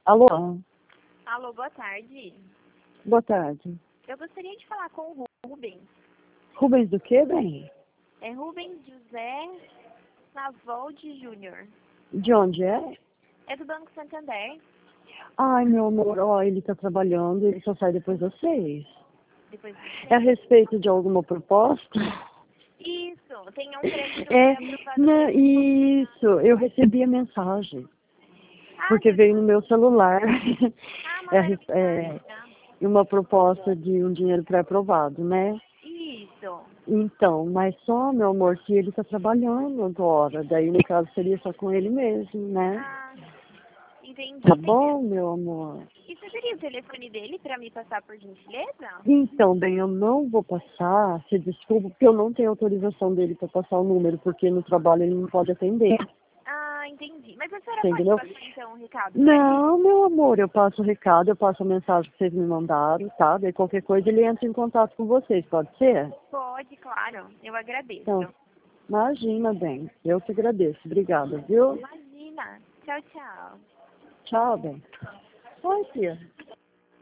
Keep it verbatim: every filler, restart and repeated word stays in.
Alô? Alô, boa tarde. Boa tarde. Eu gostaria de falar com o Rubens. Rubens do quê, bem? É Rubens José Navoldi Júnior. De onde é? É do Banco Santander. Ai, meu amor, ó, ele tá trabalhando, ele só sai depois das seis. Depois de É a você. respeito de alguma proposta? Isso, tem um crédito que É, foi aprovado não, pelo... isso, eu recebi a mensagem, Ah, porque você... veio no meu celular. ah É, a mandaram res- é mensagem. uma proposta de um dinheiro pré-aprovado, né? Isso. Então, mas só, meu amor, se ele tá trabalhando agora, daí no caso seria só com ele mesmo, né? Ah, entendi. Tá bom, meu amor? E você teria o telefone dele para me passar por gentileza? Então, bem, eu não vou passar, se desculpa, porque eu não tenho autorização dele para passar o número, porque no trabalho ele não pode atender. Ah, entendi. Mas a senhora Você pode entendeu? passar então um recado para ele? Não, meu amor, eu passo o recado, eu passo a mensagem que vocês me mandaram, tá? Daí qualquer coisa ele entra em contato com vocês, pode ser? Pode, claro. Eu agradeço. Então, imagina, bem, eu que agradeço. Obrigada, viu? Imagina. Tchau, tchau. Tchau, bem. Oi, tia.